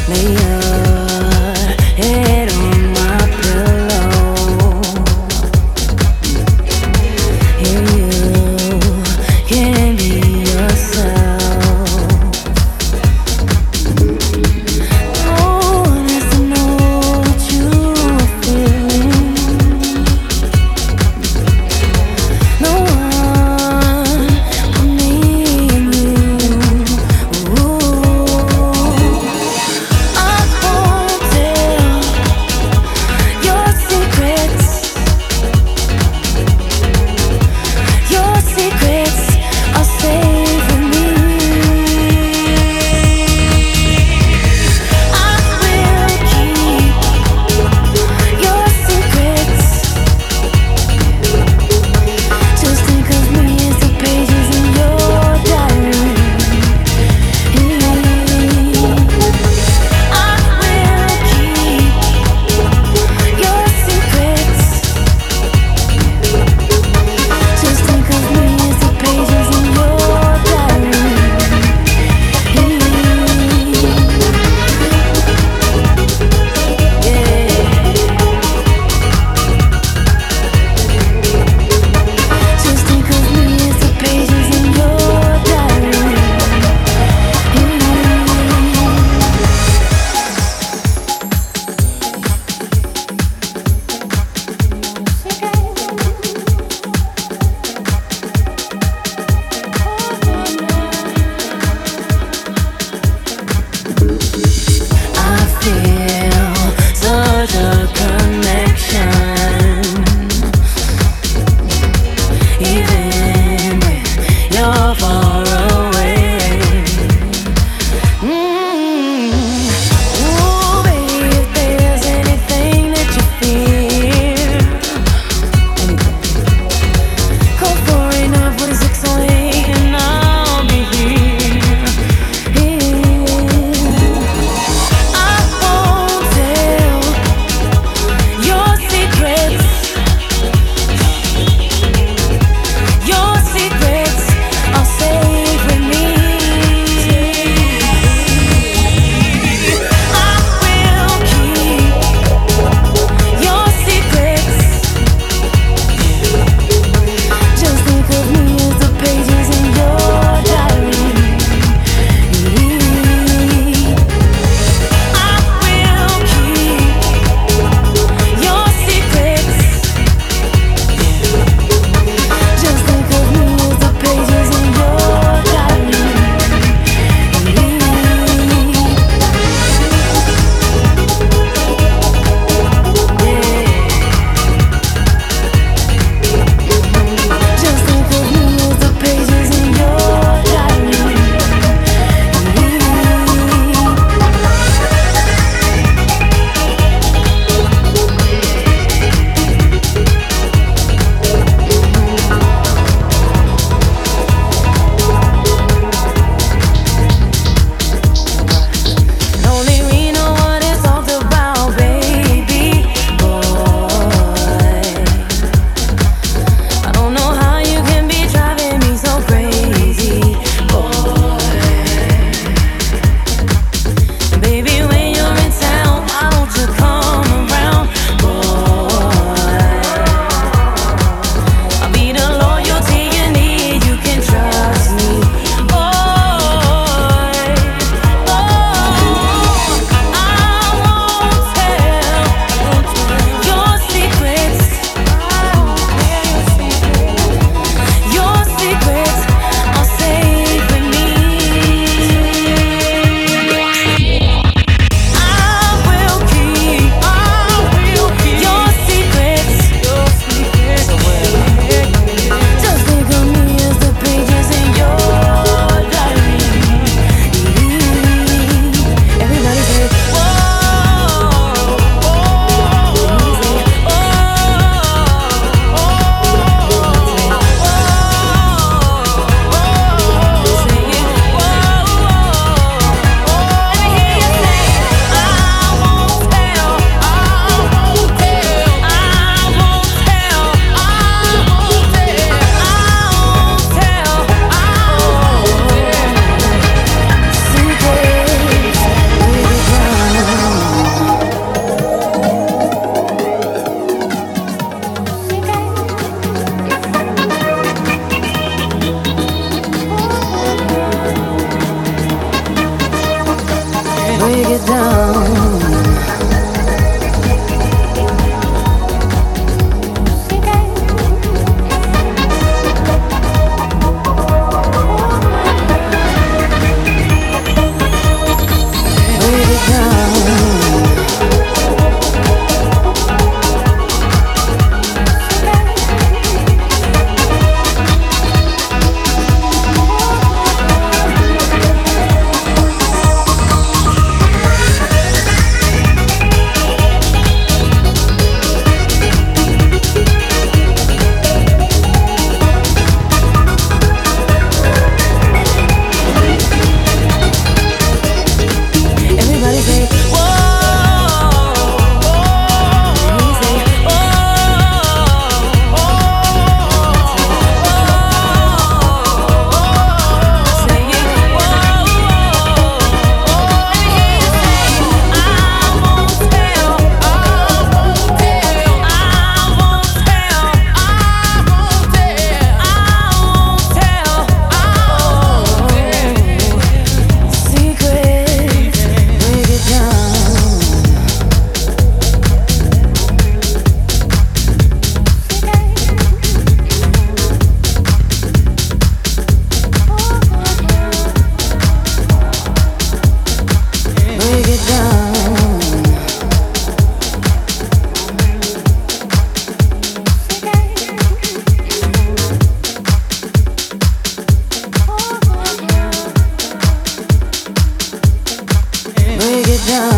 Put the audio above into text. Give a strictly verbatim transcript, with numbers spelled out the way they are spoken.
Lay your head on my pillow. Here you can be yourself. No one has to know what you are feeling. No one but me and you. Ooh, I won't tell your secrets. Your secrets are safe with me. I will keep your secrets. Just think of me as the pages in your diary. I will keep your secrets. Just think of me as the pages in your diary. Just think of me as the pages in your diary. I feel such a connection, even when you're far away. Mm. Ooh, baby, if there's anything that you fear, call four eight nine, four six oh eight and I'll be here. Here. I won't Break it down.